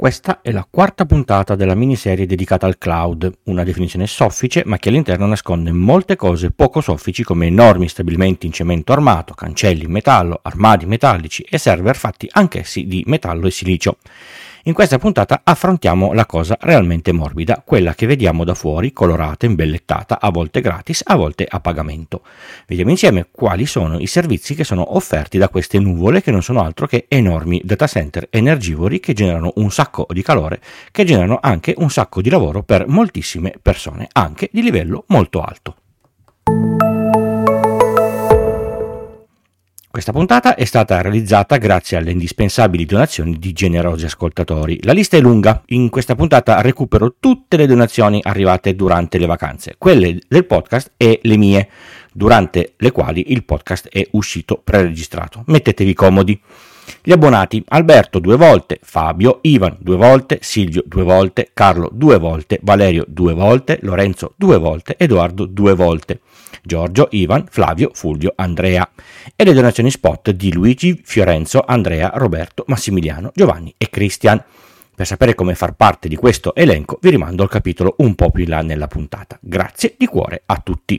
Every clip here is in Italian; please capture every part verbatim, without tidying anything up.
Questa è la quarta puntata della miniserie dedicata al cloud, una definizione soffice ma che all'interno nasconde molte cose poco soffici come enormi stabilimenti in cemento armato, cancelli in metallo, armadi metallici e server fatti anch'essi di metallo e silicio. In questa puntata affrontiamo la cosa realmente morbida, quella che vediamo da fuori, colorata, imbellettata, a volte gratis, a volte a pagamento. Vediamo insieme quali sono i servizi che sono offerti da queste nuvole che non sono altro che enormi data center energivori che generano un sacco di calore, che generano anche un sacco di lavoro per moltissime persone, anche di livello molto alto. Questa puntata è stata realizzata grazie alle indispensabili donazioni di generosi ascoltatori. La lista è lunga, in questa puntata recupero tutte le donazioni arrivate durante le vacanze, quelle del podcast e le mie, durante le quali il podcast è uscito preregistrato. Mettetevi comodi. Gli abbonati: Alberto due volte, Fabio, Ivan due volte, Silvio due volte, Carlo due volte, Valerio due volte, Lorenzo due volte, Edoardo due volte, Giorgio, Ivan, Flavio, Fulvio, Andrea, e le donazioni spot di Luigi, Fiorenzo, Andrea, Roberto, Massimiliano, Giovanni e Cristian. Per sapere come far parte di questo elenco vi rimando al capitolo un po' più in là nella puntata. Grazie di cuore a tutti.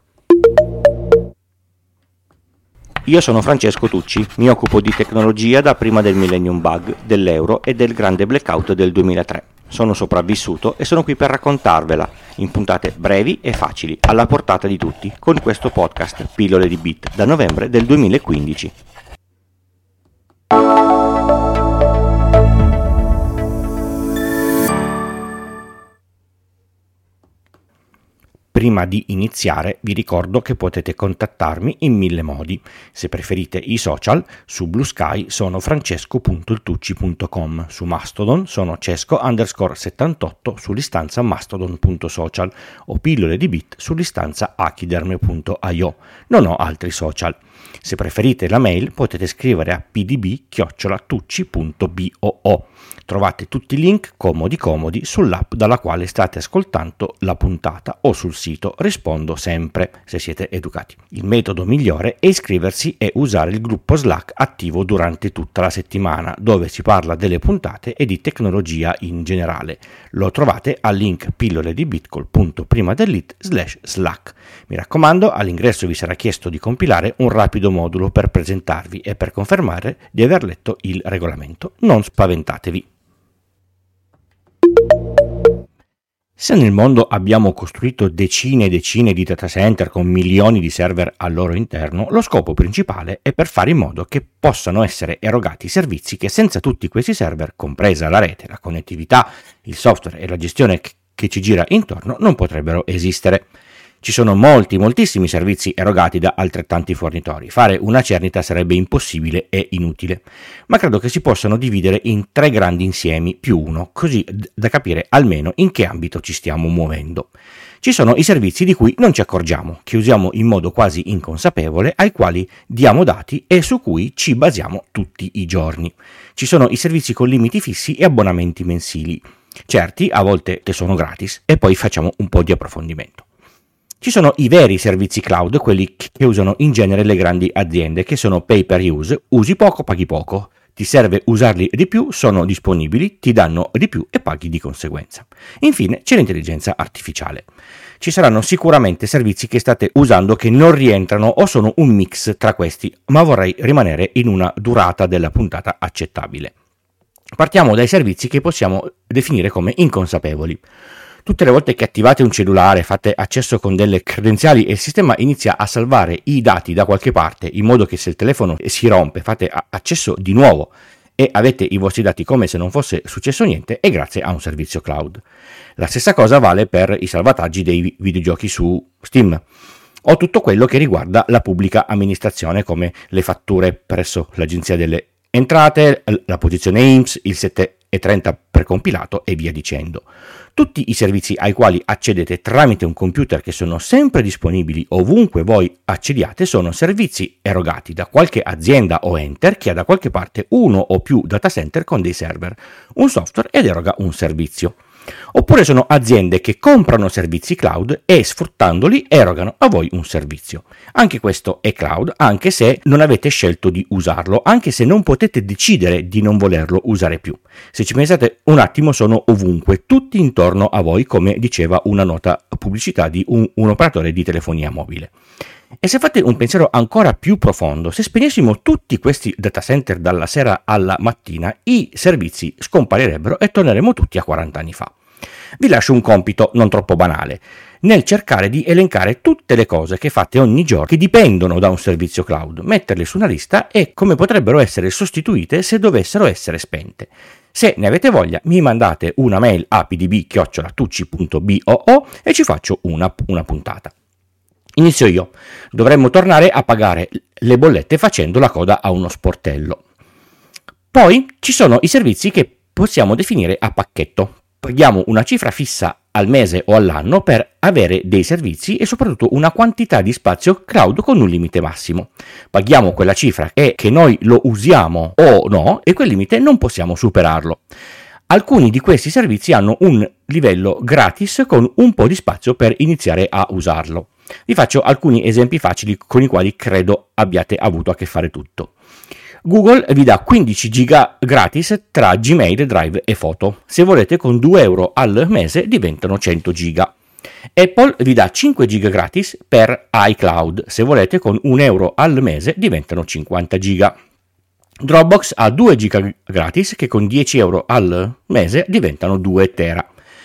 Io sono Francesco Tucci, mi occupo di tecnologia da prima del Millennium Bug, dell'euro e del grande blackout del duemilatré. Sono sopravvissuto e sono qui per raccontarvela, in puntate brevi e facili, alla portata di tutti, con questo podcast Pillole di Bit, da novembre del duemilaquindici. Prima di iniziare vi ricordo che potete contattarmi in mille modi. Se preferite i social, su Blue Sky sono francesco punto il tucci punto com, su Mastodon sono cesco underscore settantotto sull'istanza mastodon punto social o pillole di bit sull'istanza achiderme punto io. Non ho altri social. Se preferite la mail potete scrivere a p d b chiocciola tucci punto boo. Trovate tutti i link comodi comodi sull'app dalla quale state ascoltando la puntata o sul sito Rispondo Sempre, se siete educati. Il metodo migliore è iscriversi e usare il gruppo Slack attivo durante tutta la settimana, dove si parla delle puntate e di tecnologia in generale. Lo trovate al link pillole di bitcol punto prima dell'it slash slack. Mi raccomando, all'ingresso vi sarà chiesto di compilare un rapido modulo per presentarvi e per confermare di aver letto il regolamento. Non spaventatevi. Se nel mondo abbiamo costruito decine e decine di data center con milioni di server al loro interno, lo scopo principale è per fare in modo che possano essere erogati servizi che senza tutti questi server, compresa la rete, la connettività, il software e la gestione che ci gira intorno, non potrebbero esistere. Ci sono molti, moltissimi servizi erogati da altrettanti fornitori. Fare una cernita sarebbe impossibile e inutile, ma credo che si possano dividere in tre grandi insiemi più uno, così da capire almeno in che ambito ci stiamo muovendo. Ci sono i servizi di cui non ci accorgiamo, che usiamo in modo quasi inconsapevole, ai quali diamo dati e su cui ci basiamo tutti i giorni. Ci sono i servizi con limiti fissi e abbonamenti mensili. Certi a volte sono gratis e poi facciamo un po' di approfondimento. Ci sono i veri servizi cloud, quelli che usano in genere le grandi aziende, che sono pay per use, usi poco, paghi poco. Ti serve usarli di più, sono disponibili, ti danno di più e paghi di conseguenza. Infine c'è l'intelligenza artificiale. Ci saranno sicuramente servizi che state usando che non rientrano o sono un mix tra questi, ma vorrei rimanere in una durata della puntata accettabile. Partiamo dai servizi che possiamo definire come inconsapevoli. Tutte le volte che attivate un cellulare, fate accesso con delle credenziali e il sistema inizia a salvare i dati da qualche parte, in modo che se il telefono si rompe fate accesso di nuovo e avete i vostri dati come se non fosse successo niente, e grazie a un servizio cloud. La stessa cosa vale per i salvataggi dei videogiochi su Steam o tutto quello che riguarda la pubblica amministrazione, come le fatture presso l'Agenzia delle Entrate, la posizione I N P S, il sette e trenta precompilato e via dicendo. Tutti i servizi ai quali accedete tramite un computer, che sono sempre disponibili ovunque voi accediate, sono servizi erogati da qualche azienda o enter che ha da qualche parte uno o più data center con dei server, un software ed eroga un servizio. Oppure sono aziende che comprano servizi cloud e sfruttandoli erogano a voi un servizio. Anche questo è cloud, anche se non avete scelto di usarlo, anche se non potete decidere di non volerlo usare più. Se ci pensate un attimo, sono ovunque, tutti intorno a voi, come diceva una nota pubblicità di un, un operatore di telefonia mobile. E se fate un pensiero ancora più profondo, se spegnessimo tutti questi data center dalla sera alla mattina, i servizi scomparirebbero e torneremo tutti a quaranta anni fa. Vi lascio un compito non troppo banale, nel cercare di elencare tutte le cose che fate ogni giorno che dipendono da un servizio cloud, metterle su una lista e come potrebbero essere sostituite se dovessero essere spente. Se ne avete voglia, mi mandate una mail a p d b chiocciola tucci punto boo e ci faccio una, una puntata. Inizio io. Dovremmo tornare a pagare le bollette facendo la coda a uno sportello. Poi ci sono i servizi che possiamo definire a pacchetto. Paghiamo una cifra fissa al mese o all'anno per avere dei servizi e soprattutto una quantità di spazio cloud con un limite massimo. Paghiamo quella cifra e che noi lo usiamo o no e quel limite non possiamo superarlo. Alcuni di questi servizi hanno un livello gratis con un po' di spazio per iniziare a usarlo. Vi faccio alcuni esempi facili con i quali credo abbiate avuto a che fare tutto. Google vi dà quindici giga gratis tra Gmail, Drive e foto. Se volete con due euro al mese diventano cento giga. Apple vi dà cinque giga gratis per iCloud. Se volete con un euro al mese diventano cinquanta giga. Dropbox ha due giga gratis che con dieci euro al mese diventano due tera.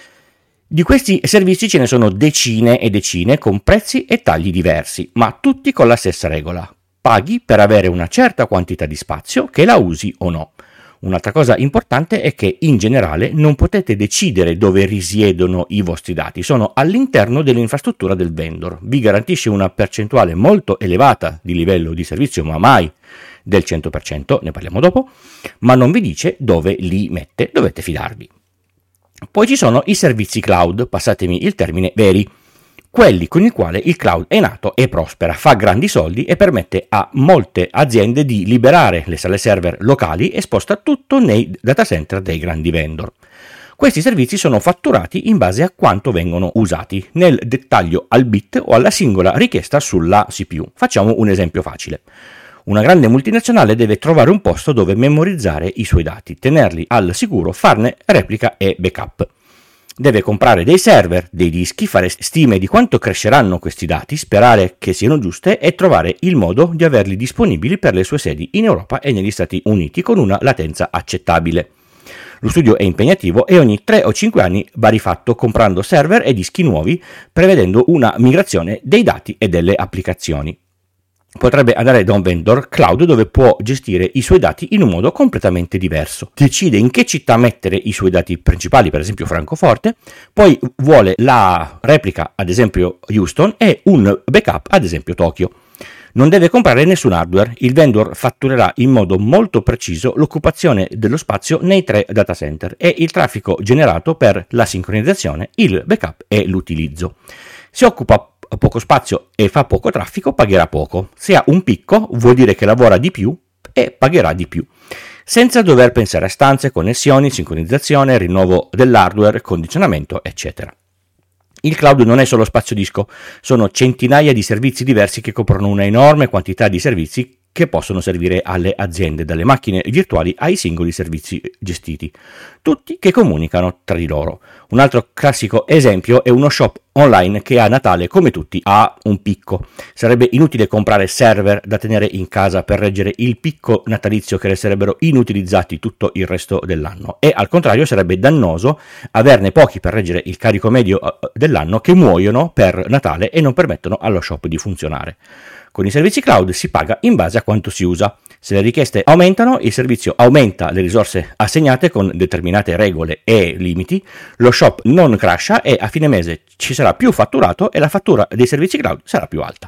Di questi servizi ce ne sono decine e decine con prezzi e tagli diversi, ma tutti con la stessa regola. Paghi per avere una certa quantità di spazio, che la usi o no. Un'altra cosa importante è che in generale non potete decidere dove risiedono i vostri dati, sono all'interno dell'infrastruttura del vendor. Vi garantisce una percentuale molto elevata di livello di servizio, ma mai del cento per cento, ne parliamo dopo, ma non vi dice dove li mette, dovete fidarvi. Poi ci sono i servizi cloud, passatemi il termine, veri, quelli con i quali il cloud è nato e prospera, fa grandi soldi e permette a molte aziende di liberare le sale server locali e sposta tutto nei data center dei grandi vendor. Questi servizi sono fatturati in base a quanto vengono usati, nel dettaglio al bit o alla singola richiesta sulla C P U. Facciamo un esempio facile. Una grande multinazionale deve trovare un posto dove memorizzare i suoi dati, tenerli al sicuro, farne replica e backup. Deve comprare dei server, dei dischi, fare stime di quanto cresceranno questi dati, sperare che siano giuste e trovare il modo di averli disponibili per le sue sedi in Europa e negli Stati Uniti con una latenza accettabile. Lo studio è impegnativo e ogni tre o cinque anni va rifatto comprando server e dischi nuovi, prevedendo una migrazione dei dati e delle applicazioni. Potrebbe andare da un vendor cloud dove può gestire i suoi dati in un modo completamente diverso. Decide in che città mettere i suoi dati principali, per esempio Francoforte, poi vuole la replica, ad esempio Houston, e un backup, ad esempio Tokyo. Non deve comprare nessun hardware, il vendor fatturerà in modo molto preciso l'occupazione dello spazio nei tre data center e il traffico generato per la sincronizzazione, il backup e l'utilizzo. Se occupa poco spazio e fa poco traffico, pagherà poco. Se ha un picco, vuol dire che lavora di più e pagherà di più, senza dover pensare a stanze, connessioni, sincronizzazione, rinnovo dell'hardware, condizionamento, eccetera. Il cloud non è solo spazio disco, sono centinaia di servizi diversi che coprono una enorme quantità di servizi che possono servire alle aziende, dalle macchine virtuali ai singoli servizi gestiti, tutti che comunicano tra di loro. Un altro classico esempio è uno shop online che a Natale, come tutti, ha un picco. Sarebbe inutile comprare server da tenere in casa per reggere il picco natalizio che resterebbero inutilizzati tutto il resto dell'anno, e al contrario sarebbe dannoso averne pochi per reggere il carico medio dell'anno che muoiono per Natale e non permettono allo shop di funzionare. Con i servizi cloud si paga in base a quanto si usa. Se le richieste aumentano, il servizio aumenta le risorse assegnate con determinate regole e limiti, lo shop non crasha e a fine mese ci sarà più fatturato e la fattura dei servizi cloud sarà più alta.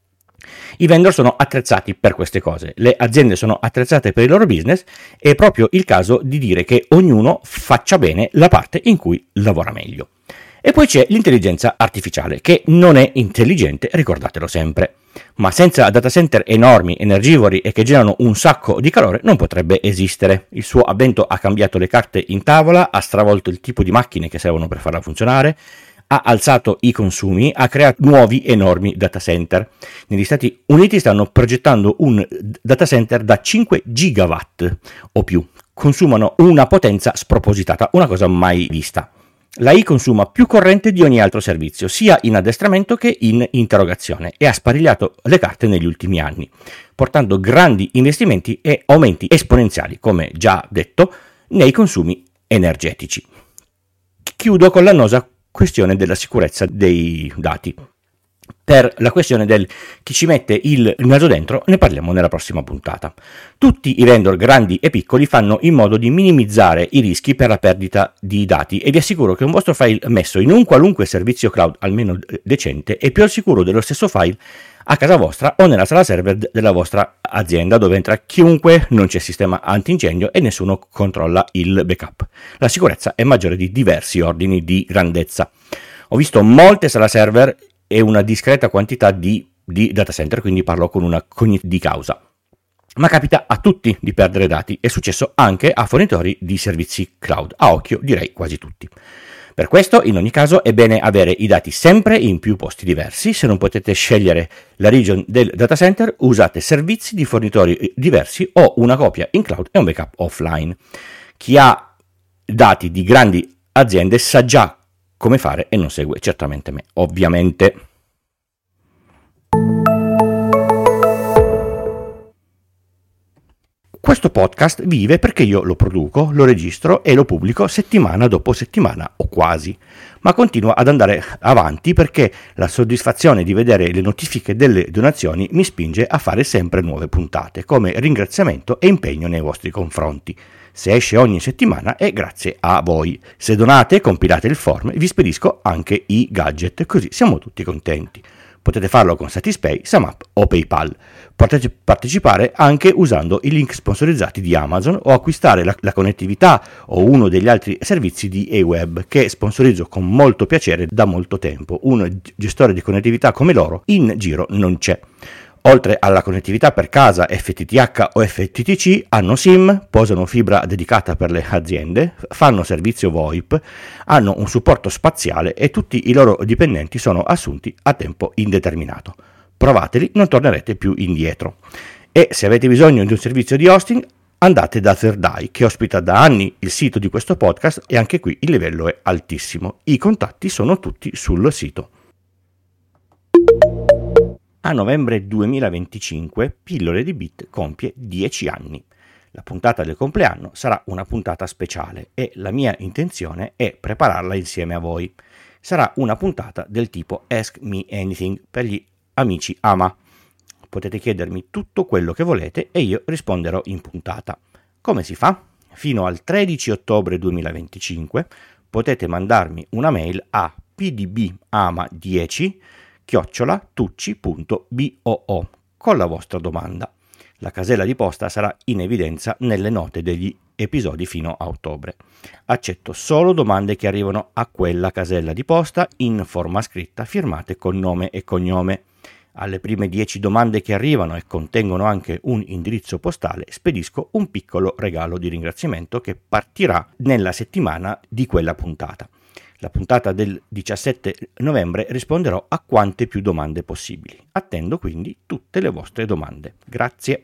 I vendor sono attrezzati per queste cose, le aziende sono attrezzate per il loro business, è proprio il caso di dire che ognuno faccia bene la parte in cui lavora meglio. E poi c'è l'intelligenza artificiale, che non è intelligente, ricordatelo sempre. Ma senza data center enormi, energivori e che generano un sacco di calore non potrebbe esistere. Il suo avvento ha cambiato le carte in tavola, ha stravolto il tipo di macchine che servono per farla funzionare, ha alzato i consumi, ha creato nuovi enormi data center. Negli Stati Uniti stanno progettando un data center da cinque gigawatt o più. Consumano una potenza spropositata, una cosa mai vista. L'A I consuma più corrente di ogni altro servizio, sia in addestramento che in interrogazione, e ha sparigliato le carte negli ultimi anni, portando grandi investimenti e aumenti esponenziali, come già detto, nei consumi energetici. Chiudo con l'annosa questione della sicurezza dei dati. Per la questione del chi ci mette il naso dentro ne parliamo nella prossima puntata. Tutti i vendor grandi e piccoli fanno in modo di minimizzare i rischi per la perdita di dati e vi assicuro che un vostro file messo in un qualunque servizio cloud almeno decente è più al sicuro dello stesso file a casa vostra o nella sala server della vostra azienda, dove entra chiunque, non c'è sistema antincendio e nessuno controlla il backup. La sicurezza è maggiore di diversi ordini di grandezza. Ho visto molte sala server e una discreta quantità di, di data center, quindi parlo con una cognizione di causa. Ma capita a tutti di perdere dati, è successo anche a fornitori di servizi cloud, a occhio direi quasi tutti. Per questo, in ogni caso, è bene avere i dati sempre in più posti diversi. Se non potete scegliere la region del data center, usate servizi di fornitori diversi o una copia in cloud e un backup offline. Chi ha dati di grandi aziende sa già come fare e non segue certamente me, ovviamente. Questo podcast vive perché io lo produco, lo registro e lo pubblico settimana dopo settimana o quasi, ma continua ad andare avanti perché la soddisfazione di vedere le notifiche delle donazioni mi spinge a fare sempre nuove puntate come ringraziamento e impegno nei vostri confronti. Se esce ogni settimana è grazie a voi. Se donate, compilate il form, vi spedisco anche i gadget, così siamo tutti contenti. Potete farlo con Satispay, SumUp o PayPal. Potete partecipare anche usando i link sponsorizzati di Amazon o acquistare la, la connettività o uno degli altri servizi di A-Web che sponsorizzo con molto piacere da molto tempo. Un gestore di connettività come loro in giro non c'è. Oltre alla connettività per casa F T T H o F T T C, hanno SIM, posano fibra dedicata per le aziende, fanno servizio VoIP, hanno un supporto spaziale e tutti i loro dipendenti sono assunti a tempo indeterminato. Provateli, non tornerete più indietro. E se avete bisogno di un servizio di hosting, andate da Thirdeye, che ospita da anni il sito di questo podcast e anche qui il livello è altissimo. I contatti sono tutti sul sito. A novembre duemilaventicinque Pillole di Bit compie dieci anni. La puntata del compleanno sarà una puntata speciale e la mia intenzione è prepararla insieme a voi. Sarà una puntata del tipo Ask Me Anything per gli amici Ama. Potete chiedermi tutto quello che volete e io risponderò in puntata. Come si fa? Fino al tredici ottobre duemilaventicinque potete mandarmi una mail a p d b ama dieci chiocciola tucci punto boo con la vostra domanda. La casella di posta sarà in evidenza nelle note degli episodi fino a ottobre. Accetto solo domande che arrivano a quella casella di posta in forma scritta, firmate con nome e cognome. Alle prime dieci domande che arrivano e contengono anche un indirizzo postale spedisco un piccolo regalo di ringraziamento che partirà nella settimana di quella puntata. La puntata del diciassette novembre risponderò a quante più domande possibili. Attendo quindi tutte le vostre domande. Grazie.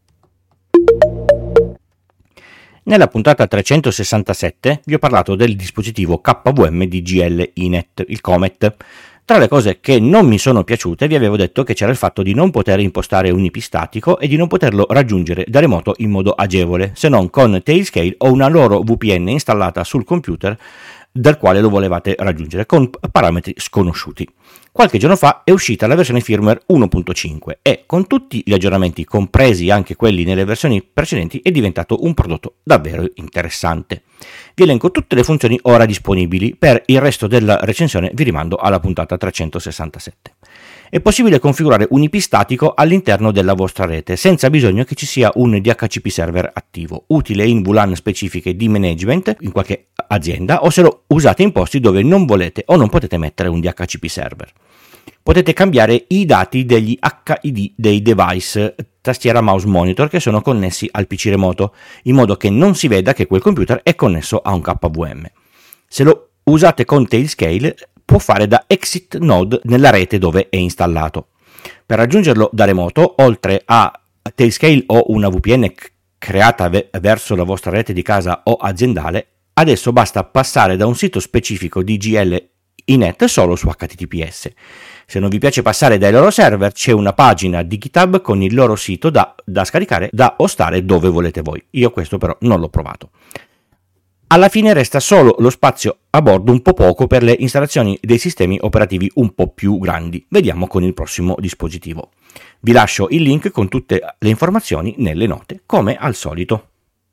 Nella puntata trecentosessantasette vi ho parlato del dispositivo K V M di G L Inet, il Comet. Tra le cose che non mi sono piaciute vi avevo detto che c'era il fatto di non poter impostare un I P statico e di non poterlo raggiungere da remoto in modo agevole, se non con Tailscale o una loro V P N installata sul computer dal quale lo volevate raggiungere con parametri sconosciuti. Qualche giorno fa è uscita la versione firmware uno punto cinque e con tutti gli aggiornamenti, compresi anche quelli nelle versioni precedenti, è diventato un prodotto davvero interessante. Vi elenco tutte le funzioni ora disponibili, per il resto della recensione vi rimando alla puntata trecentosessantasette. È possibile configurare un I P statico all'interno della vostra rete senza bisogno che ci sia un D H C P server attivo, utile in V LAN specifiche di management, in qualche vostra azienda o se lo usate in posti dove non volete o non potete mettere un D H C P server. Potete cambiare i dati degli H I D dei device tastiera mouse monitor che sono connessi al P C remoto, in modo che non si veda che quel computer è connesso a un K V M. Se lo usate con Tailscale, può fare da exit node nella rete dove è installato. Per raggiungerlo da remoto, oltre a Tailscale o una V P N creata ve- verso la vostra rete di casa o aziendale, adesso basta passare da un sito specifico D G L I N E T solo su H T T P S. Se non vi piace passare dai loro server, c'è una pagina di GitHub con il loro sito da, da scaricare, da ostare dove volete voi. Io questo però non l'ho provato. Alla fine resta solo lo spazio a bordo un po' poco per le installazioni dei sistemi operativi un po' più grandi. Vediamo con il prossimo dispositivo. Vi lascio il link con tutte le informazioni nelle note, come al solito.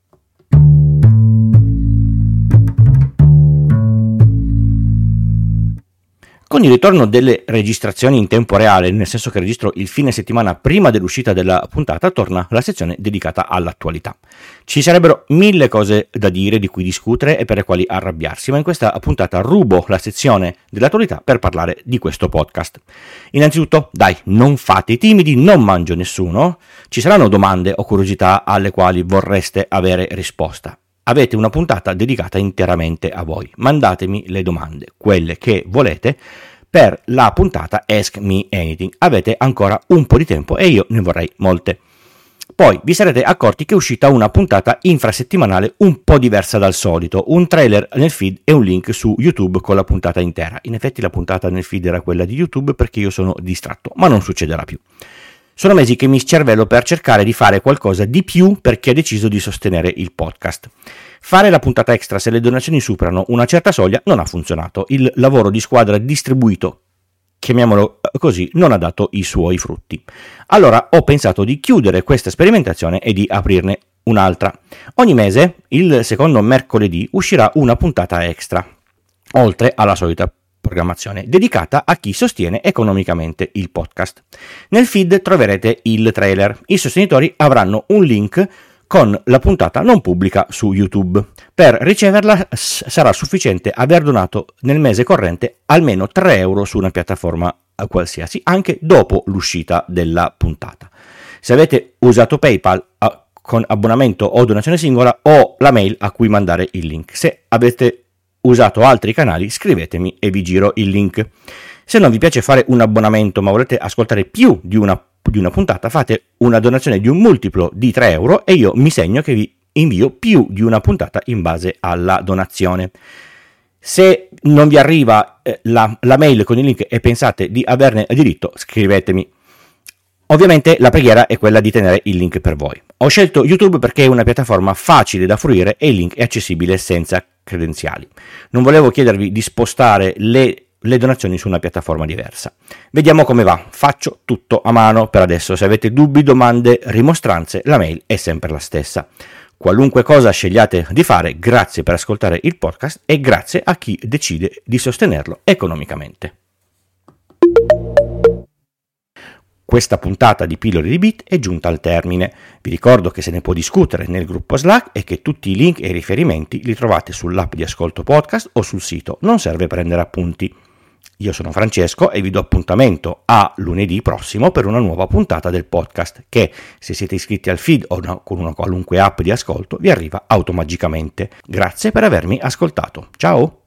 Con il ritorno delle registrazioni in tempo reale, nel senso che registro il fine settimana prima dell'uscita della puntata, torna la sezione dedicata all'attualità. Ci sarebbero mille cose da dire, di cui discutere e per le quali arrabbiarsi, ma in questa puntata rubo la sezione dell'attualità per parlare di questo podcast. Innanzitutto, dai, non fate i timidi, non mangio nessuno. Ci saranno domande o curiosità alle quali vorreste avere risposta. Avete una puntata dedicata interamente a voi. Mandatemi le domande, quelle che volete, per la puntata Ask Me Anything. Avete ancora un po' di tempo e io ne vorrei molte. Poi vi sarete accorti che è uscita una puntata infrasettimanale un po' diversa dal solito, un trailer nel feed e un link su YouTube con la puntata intera. In effetti la puntata nel feed era quella di YouTube perché io sono distratto, ma non succederà più. Sono mesi che mi scervello per cercare di fare qualcosa di più per chi ha deciso di sostenere il podcast. Fare la puntata extra se le donazioni superano una certa soglia non ha funzionato. Il lavoro di squadra distribuito, chiamiamolo così, non ha dato i suoi frutti. Allora ho pensato di chiudere questa sperimentazione e di aprirne un'altra. Ogni mese, il secondo mercoledì, uscirà una puntata extra, oltre alla solita programmazione dedicata a chi sostiene economicamente il podcast. Nel feed troverete il trailer. I sostenitori avranno un link con la puntata non pubblica su YouTube. Per riceverla s- sarà sufficiente aver donato nel mese corrente almeno tre euro su una piattaforma qualsiasi, anche dopo l'uscita della puntata. Se avete usato PayPal a- con abbonamento o donazione singola, ho la mail a cui mandare il link. Se avete usato altri canali, scrivetemi e vi giro il link. Se non vi piace fare un abbonamento ma volete ascoltare più di una, di una puntata, fate una donazione di un multiplo di tre euro e io mi segno che vi invio più di una puntata in base alla donazione. Se non vi arriva eh, la, la mail con il link e pensate di averne diritto, scrivetemi. Ovviamente la preghiera è quella di tenere il link per voi. Ho scelto YouTube perché è una piattaforma facile da fruire e il link è accessibile senza credenziali. Non volevo chiedervi di spostare le, le donazioni su una piattaforma diversa. Vediamo come va. Faccio tutto a mano per adesso. Se avete dubbi, domande, rimostranze, la mail è sempre la stessa. Qualunque cosa scegliate di fare, grazie per ascoltare il podcast e grazie a chi decide di sostenerlo economicamente. Questa puntata di Pillole di Bit è giunta al termine. Vi ricordo che se ne può discutere nel gruppo Slack e che tutti i link e i riferimenti li trovate sull'app di ascolto podcast o sul sito. Non serve prendere appunti. Io sono Francesco e vi do appuntamento a lunedì prossimo per una nuova puntata del podcast che, se siete iscritti al feed o no, con una qualunque app di ascolto, vi arriva automagicamente. Grazie per avermi ascoltato. Ciao!